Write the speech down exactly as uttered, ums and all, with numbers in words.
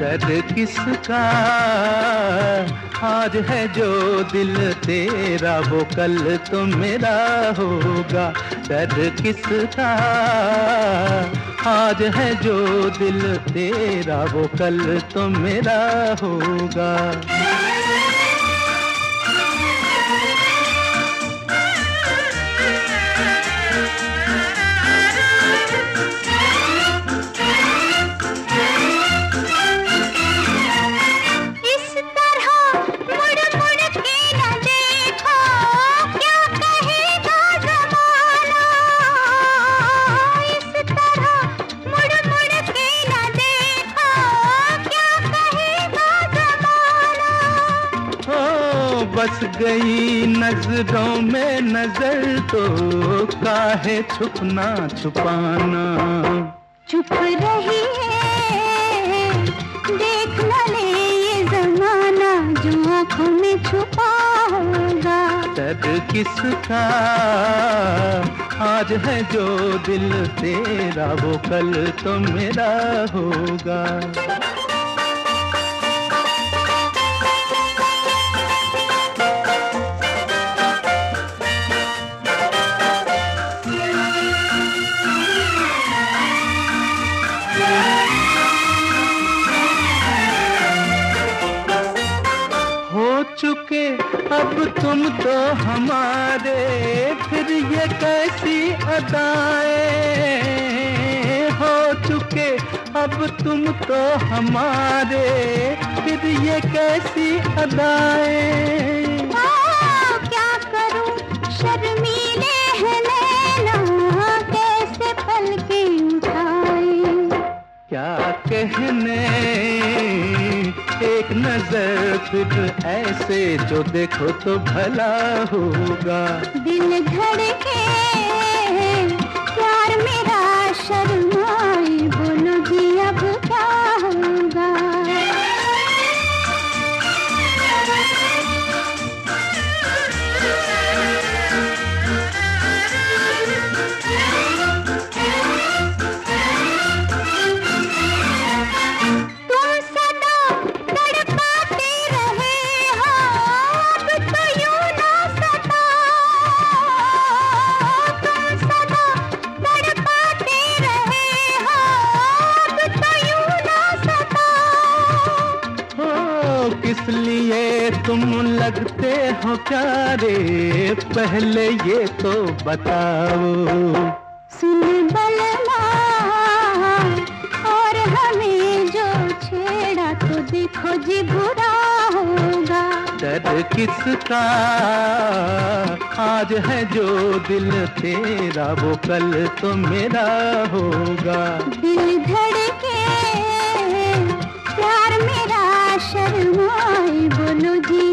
डर किसका आज है जो दिल तेरा वो कल तो मेरा होगा। डर किसका आज है जो दिल तेरा वो कल तो मेरा होगा। बस गई नजरों में नजर तो काहे छुपना छुपाना। चुप रही है देख न ले ये जमाना जो आँखों में छुपा होगा। डर किसका आज है जो दिल तेरा वो कल तो मेरा होगा। चुके अब तुम तो हमारे फिर ये कैसी अदाएं। हो चुके अब तुम तो हमारे फिर ये कैसी अदाएं। क्या करूं शर्मीले हैं नैना कैसे पलके उठाए। क्या कहने एक नजर फिर ऐसे जो देखो तो भला होगा। दिल धड़के प्यार मेरा शर्माए बोलो जी अब क्या होगा। किस लिए तुम लगते हो प्यारे पहले ये तो बताओ। सुन बलमा और हमें जो छेड़ा तो देखो जी बुरा होगा। डर किसका आज है जो दिल तेरा वो कल तो मेरा होगा। दिल धड़के प्यार मेरा शर्माए बोलो जी